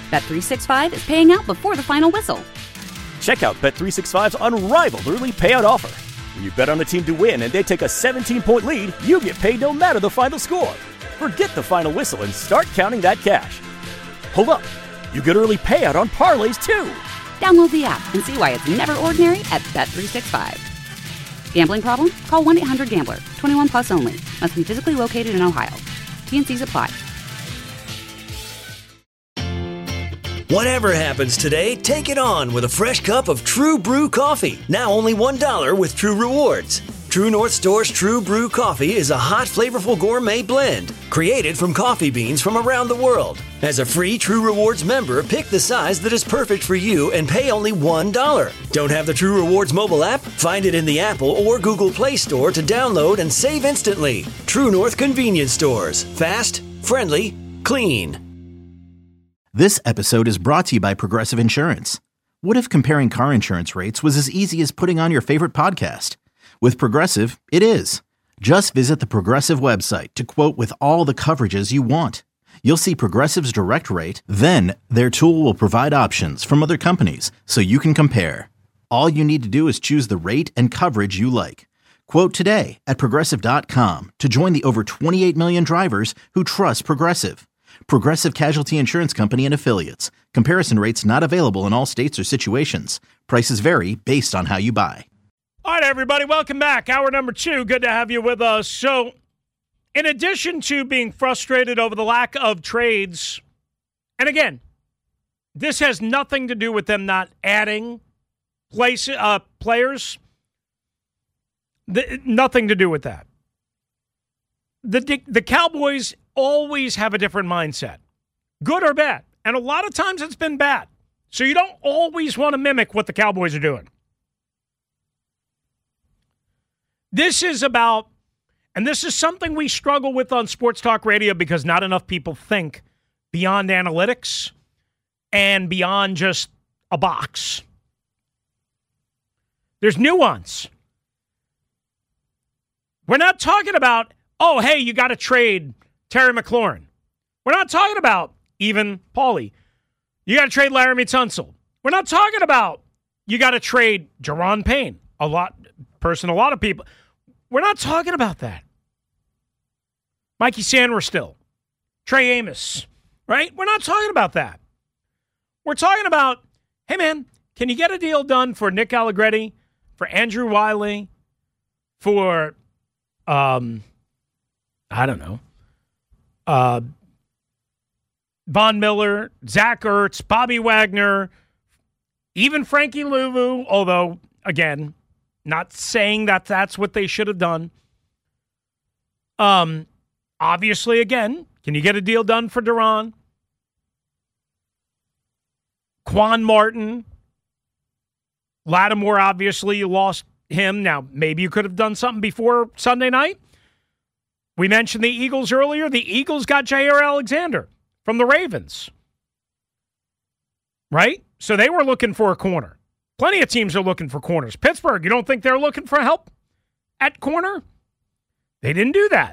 Bet365 is paying out before the final whistle. Check out Bet365's unrivaled early payout offer. When you bet on a team to win and they take a 17-point lead, you get paid no matter the final score. Forget the final whistle and start counting that cash. Hold up. You get early payout on parlays, too. Download the app and see why it's never ordinary at Bet365. Gambling problem? Call 1-800-GAMBLER. 21 plus only. Must be physically located in Ohio. T&Cs apply. Whatever happens today, take it on with a fresh cup of True Brew coffee. Now only $1 with True Rewards. True North Store's True Brew coffee is a hot, flavorful gourmet blend created from coffee beans from around the world. As a free True Rewards member, pick the size that is perfect for you and pay only $1. Don't have the True Rewards mobile app? Find it in the Apple or Google Play Store to download and save instantly. True North Convenience Stores. Fast, friendly, clean. This episode is brought to you by Progressive Insurance. What if comparing car insurance rates was as easy as putting on your favorite podcast? With Progressive, it is. Just visit the Progressive website to quote with all the coverages you want. You'll see Progressive's direct rate, then their tool will provide options from other companies so you can compare. All you need to do is choose the rate and coverage you like. Quote today at Progressive.com to join the over 28 million drivers who trust Progressive. Progressive Casualty Insurance Company and Affiliates. Comparison rates not available in all states or situations. Prices vary based on how you buy. All right, everybody, welcome back. Hour number 2. Good to have you with us. So, in addition to being frustrated over the lack of trades, and again, this has nothing to do with them not adding players. Nothing to do with that. The Cowboys always have a different mindset, good or bad. And a lot of times it's been bad. So you don't always want to mimic what the Cowboys are doing. This is about, and this is something we struggle with on Sports Talk Radio because not enough people think beyond analytics and beyond just a box. There's nuance. We're not talking about, oh, hey, you got to trade Terry McLaurin. We're not talking about even Paulie. You got to trade Laramie Tunsil. We're not talking about you got to trade Jerron Payne. A lot of people. We're not talking about that. Mikey Sanders still. Trey Amos. Right? We're not talking about that. We're talking about, hey, man, can you get a deal done for Nick Allegretti, for Andrew Wiley, for, I don't know, Von Miller, Zach Ertz, Bobby Wagner, even Frankie Louvu, although, again, not saying that that's what they should have done. Obviously, again, can you get a deal done for Duran? Quan Martin. Lattimore, obviously, you lost him. Now, maybe you could have done something before Sunday night. We mentioned the Eagles earlier. The Eagles got Jair Alexander from the Ravens. Right? So they were looking for a corner. Plenty of teams are looking for corners. Pittsburgh, you don't think they're looking for help at corner? They didn't do that.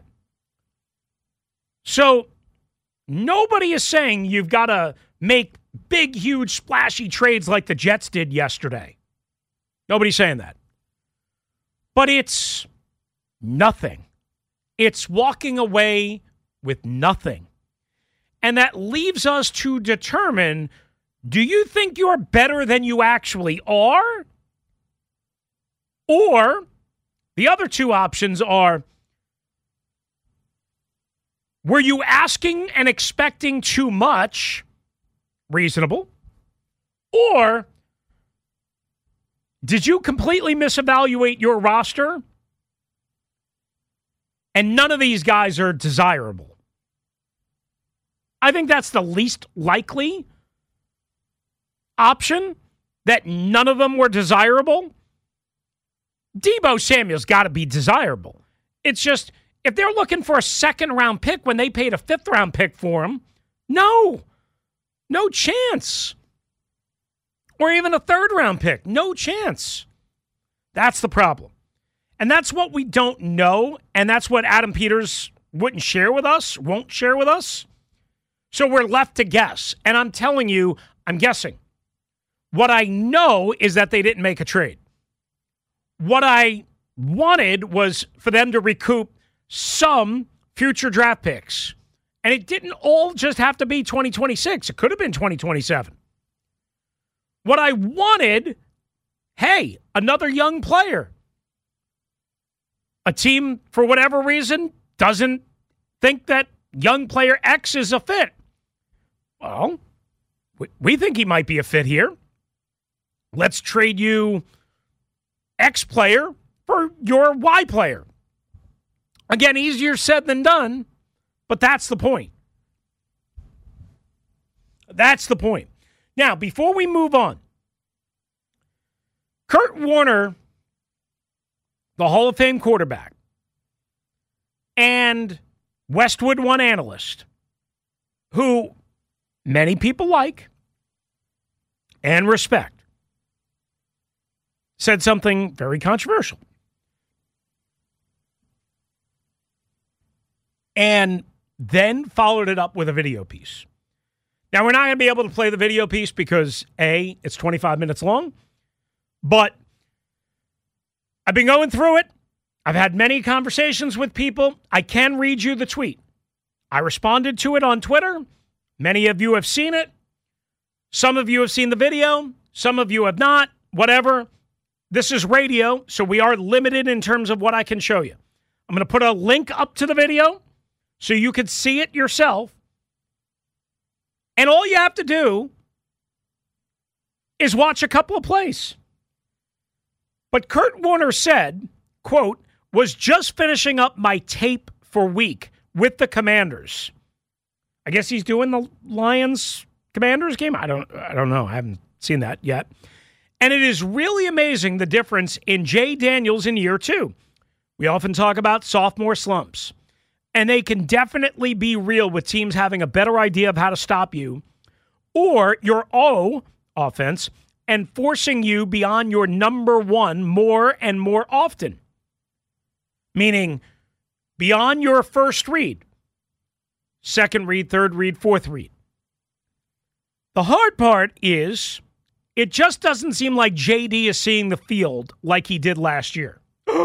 So nobody is saying you've got to make big, huge, splashy trades like the Jets did yesterday. Nobody's saying that. But it's nothing. It's walking away with nothing. And that leaves us to determine, do you think you're better than you actually are? Or the other two options are, were you asking and expecting too much? Reasonable. Or did you completely misevaluate your roster? And none of these guys are desirable. I think that's the least likely option, that none of them were desirable. Deebo Samuel's got to be desirable. It's just, if they're looking for a second-round pick when they paid a fifth-round pick for him, no chance. Or even a third-round pick, no chance. That's the problem. And that's what we don't know, and that's what Adam Peters won't share with us. So we're left to guess. And I'm telling you, I'm guessing. What I know is that they didn't make a trade. What I wanted was for them to recoup some future draft picks. And it didn't all just have to be 2026. It could have been 2027. What I wanted, hey, another young player. A team, for whatever reason, doesn't think that young player X is a fit. Well, we think he might be a fit here. Let's trade you X player for your Y player. Again, easier said than done, but that's the point. That's the point. Now, before we move on, Kurt Warner, the Hall of Fame quarterback, and Westwood One analyst, who many people like and respect, said something very controversial. And then followed it up with a video piece. Now, we're not going to be able to play the video piece because, A, it's 25 minutes long, but I've been going through it. I've had many conversations with people. I can read you the tweet. I responded to it on Twitter. Many of you have seen it. Some of you have seen the video. Some of you have not. Whatever. This is radio, so we are limited in terms of what I can show you. I'm going to put a link up to the video so you can see it yourself. And all you have to do is watch a couple of plays. But Kurt Warner said, quote, was just finishing up my tape for week with the Commanders. I guess he's doing the Lions-Commanders game? I don't know. I haven't seen that yet. And it is really amazing the difference in Jay Daniels in year 2. We often talk about sophomore slumps. And they can definitely be real with teams having a better idea of how to stop you or your O offense and forcing you beyond your number one more and more often. Meaning beyond your first read, second read, third read, fourth read. The hard part is it just doesn't seem like JD is seeing the field like he did last year.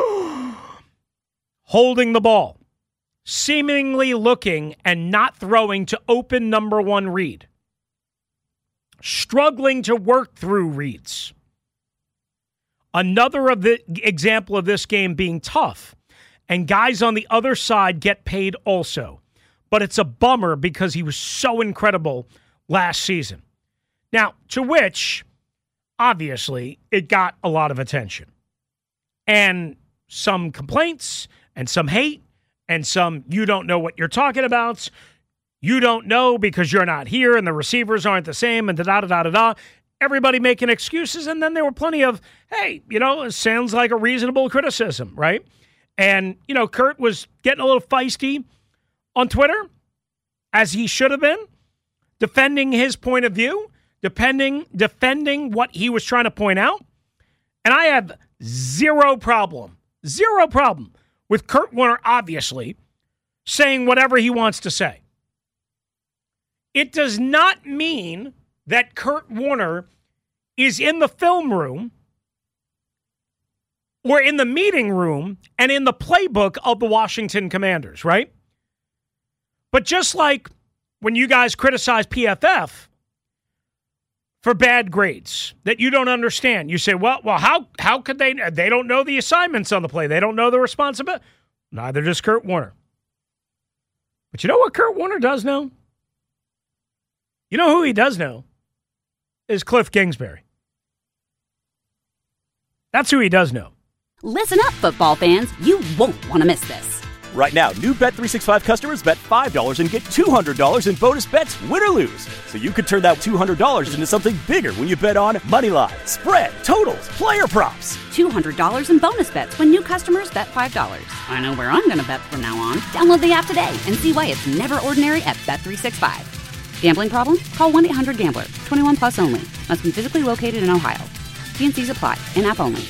Holding the ball. Seemingly looking and not throwing to open number one read. Struggling to work through reads. Another of the example of this game being tough. And guys on the other side get paid also. But it's a bummer because he was so incredible last season. Now, to which, obviously, it got a lot of attention. And some complaints and some hate. And some, you don't know what you're talking about. You don't know because you're not here and the receivers aren't the same and da-da-da-da-da. Everybody making excuses. And then there were plenty of, hey, it sounds like a reasonable criticism, right? And, Kurt was getting a little feisty on Twitter, as he should have been, defending his point of view, defending what he was trying to point out. And I have zero problem with Kurt Warner, obviously, saying whatever he wants to say. It does not mean that Kurt Warner is in the film room or in the meeting room and in the playbook of the Washington Commanders, right? But just like when you guys criticize PFF for bad grades that you don't understand. You say, well, how could they don't know the assignments on the play. They don't know the responsibility. Neither does Kurt Warner. But you know what Kurt Warner does know? You know who he does know? Is Cliff Kingsbury. That's who he does know. Listen up, football fans. You won't want to miss this. Right now, new Bet365 customers bet $5 and get $200 in bonus bets, win or lose. So you could turn that $200 into something bigger when you bet on moneyline, spread, totals, player props. $200 in bonus bets when new customers bet $5. I know where I'm going to bet from now on. Download the app today and see why it's never ordinary at Bet365. Gambling problem? Call 1-800-GAMBLER. 21 plus only. Must be physically located in Ohio. T&Cs apply. In-app only.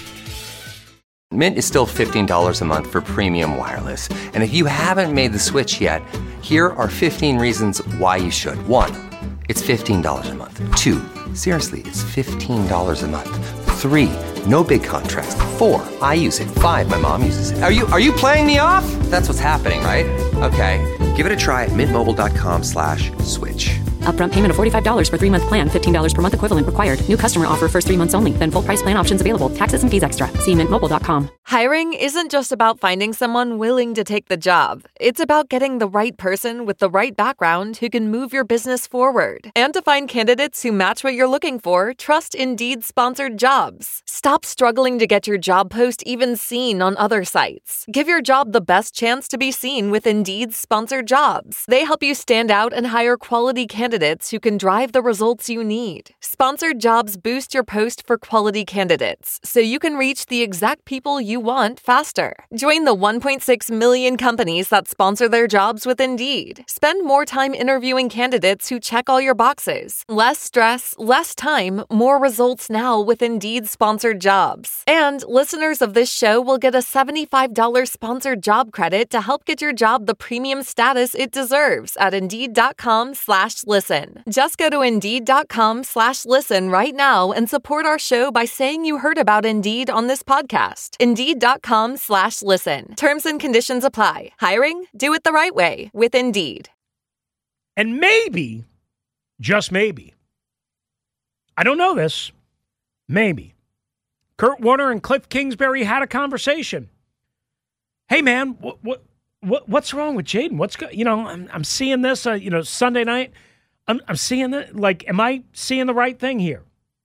Mint is still $15 a month for premium wireless. And if you haven't made the switch yet, Here are 15 reasons why you should. 1, it's $15 a month. 2, seriously, it's $15 a month. 3, no big contracts. 4, I use it. 5, my mom uses it. Are you playing me off? That's what's happening, right? Okay, give it a try at mintmobile.com/switch. Upfront payment of $45 for 3-month plan. $15 per month equivalent required. New customer offer first 3 months only. Then full price plan options available. Taxes and fees extra. See mintmobile.com. Hiring isn't just about finding someone willing to take the job. It's about getting the right person with the right background who can move your business forward. And to find candidates who match what you're looking for, trust Indeed sponsored jobs. Stop struggling to get your job post even seen on other sites. Give your job the best chance to be seen with Indeed sponsored jobs. They help you stand out and hire quality candidates who can drive the results you need. Sponsored jobs boost your post for quality candidates, so you can reach the exact people you want faster. Join the 1.6 million companies that sponsor their jobs with Indeed. Spend more time interviewing candidates who check all your boxes. Less stress, less time, more results now with Indeed sponsored jobs. And listeners of this show will get a $75 sponsored job credit to help get your job the premium status it deserves at Indeed.com/listen. Just go to Indeed.com/listen right now and support our show by saying you heard about Indeed on this podcast. Indeed.com/listen. Terms and conditions apply. Hiring? Do it the right way with Indeed. And maybe, just maybe, I don't know this, maybe, Kurt Warner and Cliff Kingsbury had a conversation. Hey, man, what's wrong with Jaden? I'm seeing this, Sunday night. I'm seeing it. Like, am I seeing the right thing here?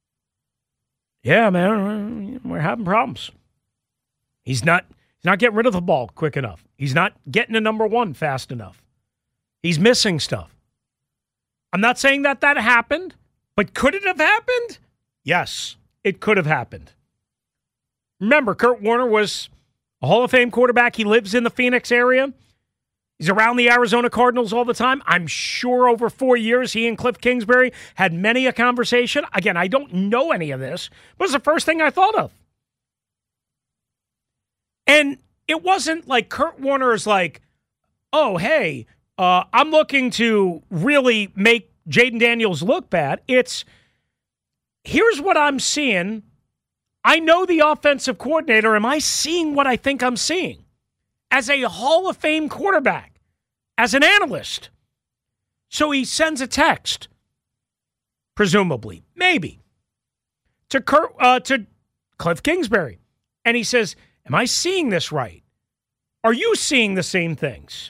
Yeah, man, we're having problems. He's not getting rid of the ball quick enough. He's not getting to number one fast enough. He's missing stuff. I'm not saying that happened, but could it have happened? Yes, it could have happened. Remember, Kurt Warner was a Hall of Fame quarterback. He lives in the Phoenix area. He's around the Arizona Cardinals all the time. I'm sure over 4 years, he and Cliff Kingsbury had many a conversation. Again, I don't know any of this, but it's the first thing I thought of. And it wasn't like Kurt Warner is like, oh, hey, I'm looking to really make Jaden Daniels look bad. It's, here's what I'm seeing. I know the offensive coordinator. Am I seeing what I think I'm seeing? As a Hall of Fame quarterback, as an analyst. So he sends a text, presumably, maybe, to Cliff Kingsbury. And he says, am I seeing this right? Are you seeing the same things?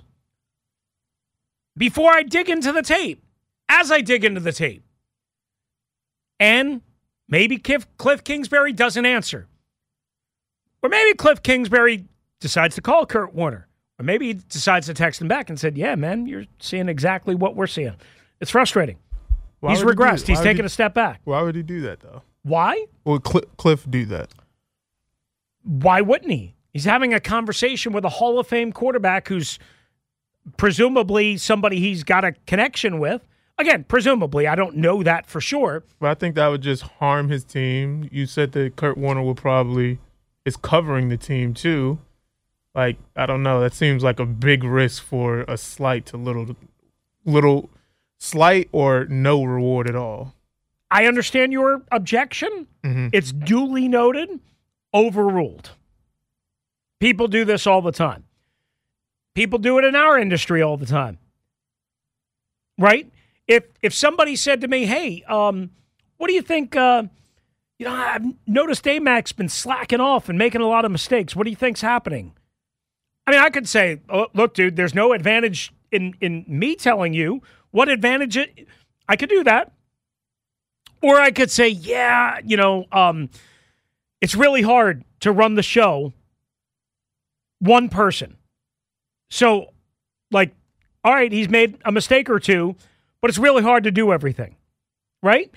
Before I dig into the tape, as I dig into the tape. And maybe Cliff Kingsbury doesn't answer. Or maybe Cliff Kingsbury decides to call Kurt Warner. Or maybe he decides to text him back and said, yeah, man, you're seeing exactly what we're seeing. It's frustrating. He's regressed. He's taken a step back. Why would he do that, though? Why? Would Cliff do that? Why wouldn't he? He's having a conversation with a Hall of Fame quarterback who's presumably somebody he's got a connection with. Again, presumably. I don't know that for sure. But I think that would just harm his team. You said that Kurt Warner is covering the team, too. Like, I don't know. That seems like a big risk for a slight to little slight or no reward at all. I understand your objection. Mm-hmm. It's duly noted, overruled. People do this all the time. People do it in our industry all the time. Right? If somebody said to me, hey, what do you think, I've noticed A-Mac's been slacking off and making a lot of mistakes. What do you think's happening? I mean, I could say, oh, look, dude, there's no advantage in me telling you what advantage I could do that. Or I could say, yeah, it's really hard to run the show one person. So, like, all right, he's made a mistake or two, but it's really hard to do everything, right?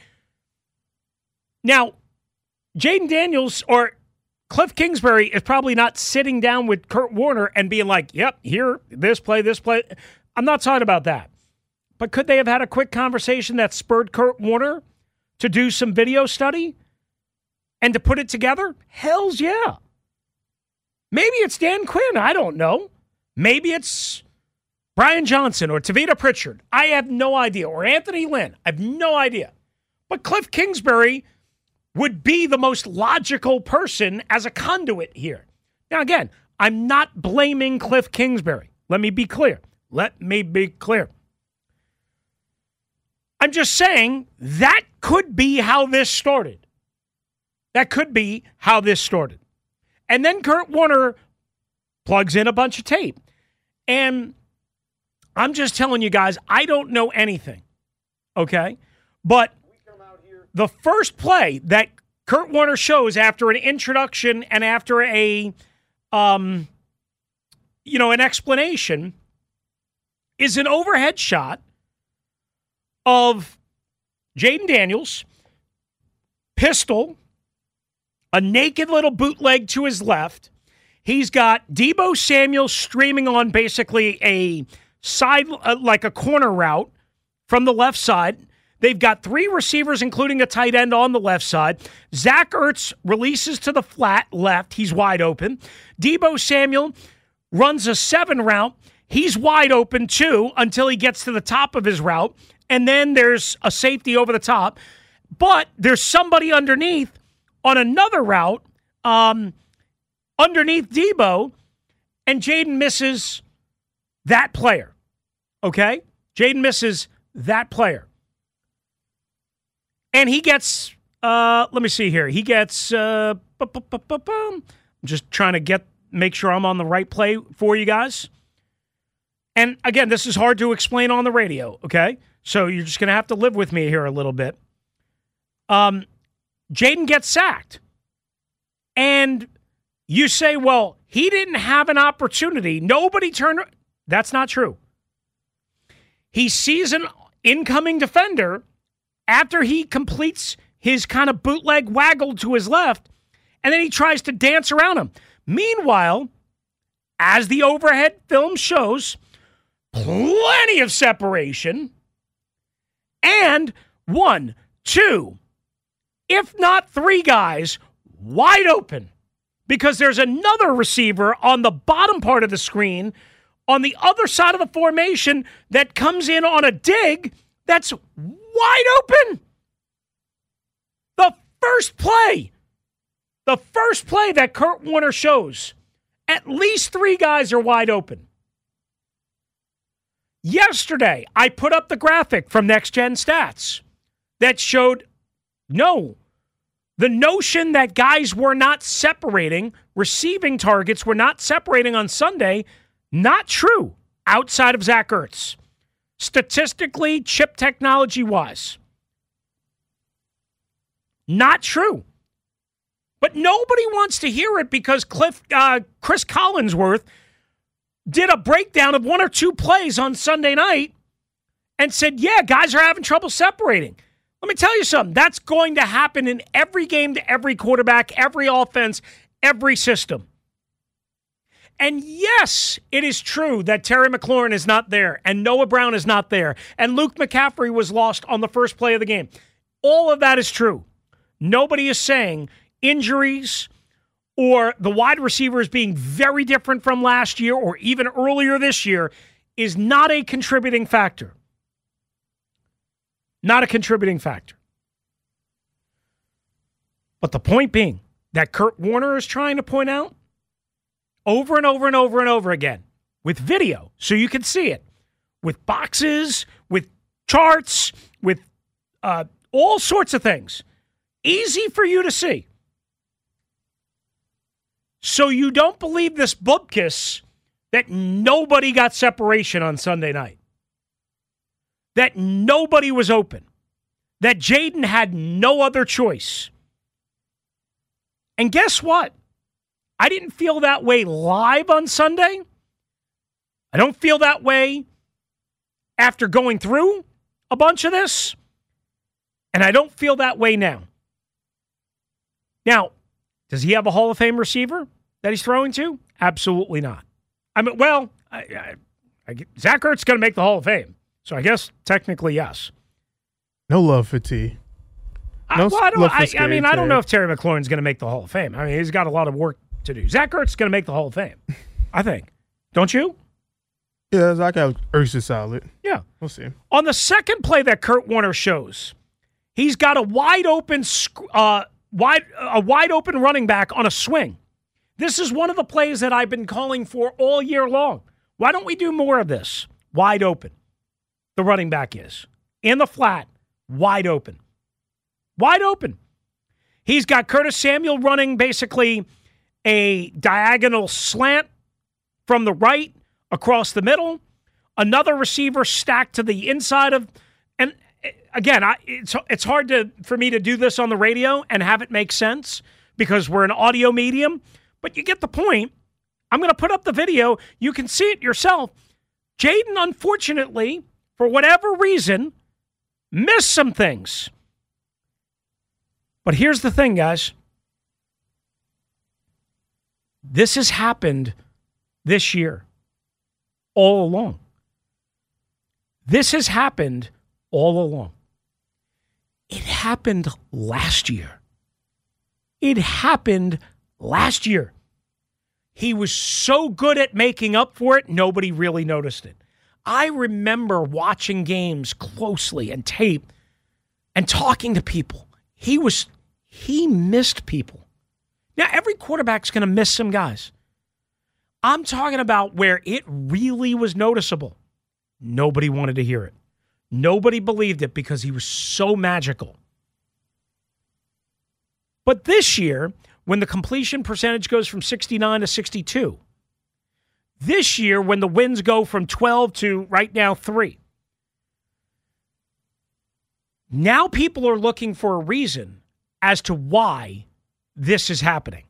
Now, Jaden Daniels or Cliff Kingsbury is probably not sitting down with Kurt Warner and being like, yep, here, this play. I'm not talking about that. But could they have had a quick conversation that spurred Kurt Warner to do some video study and to put it together? Hells yeah. Maybe it's Dan Quinn. I don't know. Maybe it's Brian Johnson or Tavita Pritchard. I have no idea. Or Anthony Lynn. I have no idea. But Cliff Kingsbury would be the most logical person as a conduit here. Now, again, I'm not blaming Cliff Kingsbury. Let me be clear. I'm just saying that could be how this started. And then Kurt Warner plugs in a bunch of tape. And I'm just telling you guys, I don't know anything. Okay? But the first play that Kurt Warner shows after an introduction and after an explanation is an overhead shot of Jaden Daniels, pistol, a naked little bootleg to his left. He's got Deebo Samuel streaming on basically a side, like a corner route from the left side. They've got 3 receivers, including a tight end on the left side. Zach Ertz releases to the flat left. He's wide open. Deebo Samuel runs a 7 route. He's wide open, too, until he gets to the top of his route. And then there's a safety over the top. But there's somebody underneath on another route, underneath Deebo, and Jaden misses that player. Okay? Jaden misses that player. And he gets, let me see here. He gets, I'm just trying to make sure I'm on the right play for you guys. And again, this is hard to explain on the radio, okay? So you're just going to have to live with me here a little bit. Jaden gets sacked. And you say, well, he didn't have an opportunity. Nobody turned. That's not true. He sees an incoming defender after he completes his kind of bootleg waggle to his left, and then he tries to dance around him. Meanwhile, as the overhead film shows, plenty of separation, and 1, 2, if not 3 guys wide open, because there's another receiver on the bottom part of the screen on the other side of the formation that comes in on a dig that's wide open. The first play that Kurt Warner shows, at least 3 guys are wide open. Yesterday, I put up the graphic from Next Gen Stats that showed, the notion that guys were not separating, receiving targets were not separating on Sunday, not true outside of Zach Ertz. Statistically, chip technology-wise. Not true. But nobody wants to hear it because Chris Collinsworth did a breakdown of 1 or 2 plays on Sunday night and said, yeah, guys are having trouble separating. Let me tell you something. That's going to happen in every game to every quarterback, every offense, every system. And yes, it is true that Terry McLaurin is not there and Noah Brown is not there and Luke McCaffrey was lost on the first play of the game. All of that is true. Nobody is saying injuries or the wide receivers being very different from last year or even earlier this year is not a contributing factor. Not a contributing factor. But the point being that Kurt Warner is trying to point out over and over and over and over again with video so you can see it, with boxes, with charts, with all sorts of things. Easy for you to see. So you don't believe this bupkis that nobody got separation on Sunday night. That nobody was open. That Jaden had no other choice. And guess what? I didn't feel that way live on Sunday. I don't feel that way after going through a bunch of this. And I don't feel that way now. Now, does he have a Hall of Fame receiver that he's throwing to? Absolutely not. I mean, well, Zach Ertz is going to make the Hall of Fame. So I guess technically yes. No love for T. I don't know if Terry McLaurin's going to make the Hall of Fame. I mean, he's got a lot of work to do. Zach Ertz is going to make the Hall of Fame, I think. Don't you? Yeah, Zach Ertz is solid. Yeah. We'll see. On the second play that Kurt Warner shows, he's got a wide open running back on a swing. This is one of the plays that I've been calling for all year long. Why don't we do more of this? Wide open. The running back is. In the flat. Wide open. Wide open. He's got Curtis Samuel running basically a diagonal slant from the right across the middle. Another receiver stacked to the inside of... And again, it's hard for me to do this on the radio and have it make sense because we're an audio medium. But you get the point. I'm going to put up the video. You can see it yourself. Jaden, unfortunately, for whatever reason, missed some things. But here's the thing, guys. This has happened this year, all along. This has happened all along. It happened last year. It happened last year. He was so good at making up for it, nobody really noticed it. I remember watching games closely and tape and talking to people. He missed people. Now, every quarterback's going to miss some guys. I'm talking about where it really was noticeable. Nobody wanted to hear it. Nobody believed it because he was so magical. But this year, when the completion percentage goes from 69 to 62, this year, when the wins go from 12 to right now 3, now people are looking for a reason as to why this is happening.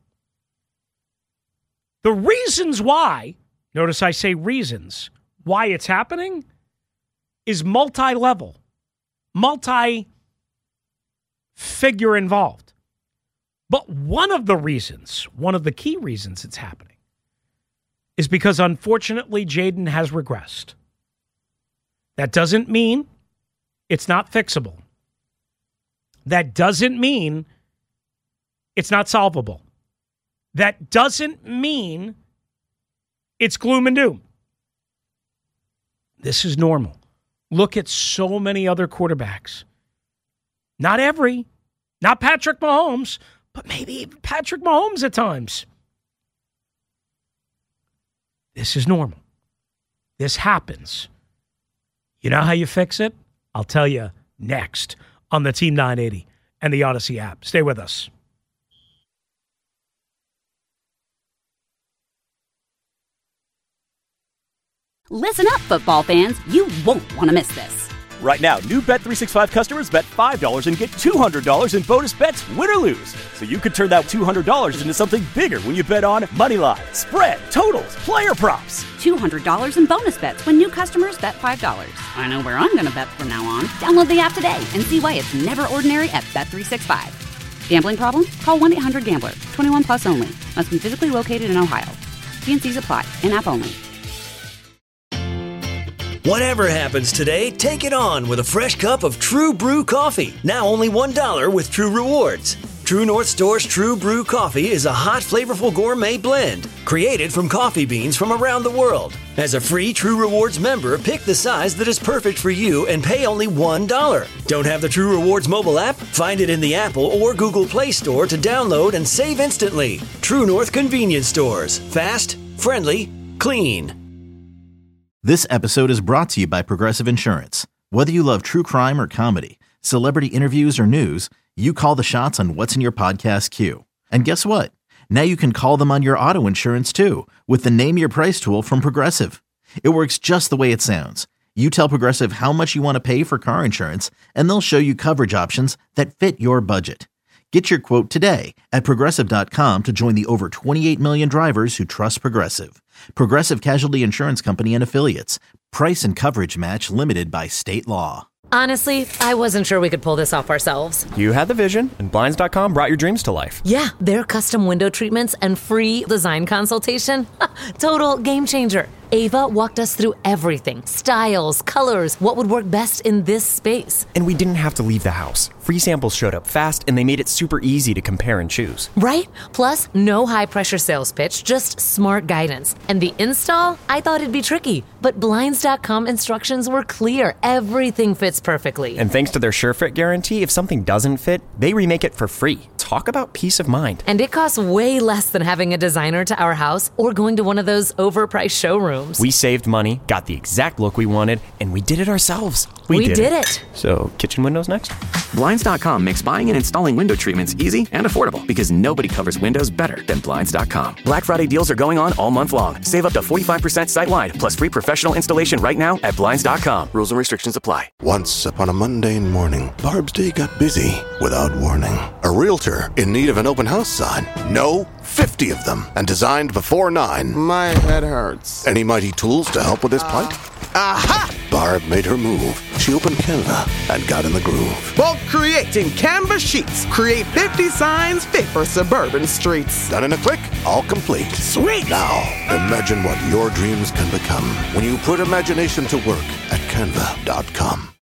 The reasons why, notice I say reasons, why it's happening is multi-level, multi-figure involved. But one of the key reasons it's happening is because, unfortunately, Jaden has regressed. That doesn't mean it's not fixable. That doesn't mean it's not solvable. That doesn't mean it's gloom and doom. This is normal. Look at so many other quarterbacks. Not Patrick Mahomes, but maybe even Patrick Mahomes at times. This is normal. This happens. You know how you fix it? I'll tell you next on the Team 980 and the Odyssey app. Stay with us. Listen up, football fans. You won't want to miss this. Right now, new Bet365 customers bet $5 and get $200 in bonus bets, win or lose. So you could turn that $200 into something bigger when you bet on moneyline, spread, totals, player props. $200 in bonus bets when new customers bet $5. I know where I'm going to bet from now on. Download the app today and see why it's never ordinary at Bet365. Gambling problem? Call 1-800-GAMBLER. 21 plus only. Must be physically located in Ohio. T&Cs apply. In-app only. Whatever happens today, take it on with a fresh cup of True Brew coffee. Now only $1 with True Rewards. True North Store's True Brew coffee is a hot, flavorful gourmet blend created from coffee beans from around the world. As a free True Rewards member, pick the size that is perfect for you and pay only $1. Don't have the True Rewards mobile app? Find it in the Apple or Google Play Store to download and save instantly. True North Convenience Stores. Fast, friendly, clean. This episode is brought to you by Progressive Insurance. Whether you love true crime or comedy, celebrity interviews or news, you call the shots on what's in your podcast queue. And guess what? Now you can call them on your auto insurance too with the Name Your Price tool from Progressive. It works just the way it sounds. You tell Progressive how much you want to pay for car insurance, and they'll show you coverage options that fit your budget. Get your quote today at Progressive.com to join the over 28 million drivers who trust Progressive. Progressive Casualty Insurance Company and Affiliates. Price and coverage match limited by state law. Honestly, I wasn't sure we could pull this off ourselves. You had the vision, and Blinds.com brought your dreams to life. Yeah, their custom window treatments and free design consultation. Total game changer. Ava walked us through everything. Styles, colors, what would work best in this space. And we didn't have to leave the house. Free samples showed up fast, and they made it super easy to compare and choose. Right? Plus, no high-pressure sales pitch, just smart guidance. And the install? I thought it'd be tricky, but Blinds.com instructions were clear. Everything fits perfectly. And thanks to their SureFit guarantee, if something doesn't fit, they remake it for free. Talk about peace of mind. And it costs way less than having a designer to our house or going to one of those overpriced showrooms. We saved money, got the exact look we wanted, and we did it ourselves. We did it. So, kitchen windows next? Blinds.com makes buying and installing window treatments easy and affordable because nobody covers windows better than Blinds.com. Black Friday deals are going on all month long. Save up to 45% site-wide, plus free professional installation right now at Blinds.com. Rules and restrictions apply. Once upon a mundane morning, Barb's day got busy without warning. A realtor in need of an open house sign. No, 50 of them, and designed before 9. My head hurts. Any mighty tools to help with this plight? Aha! Barb made her move. She opened Canva and got in the groove. Bulk creating Canva sheets. Create 50 signs fit for suburban streets. Done in a click, all complete. Sweet! Now, imagine what your dreams can become when you put imagination to work at Canva.com.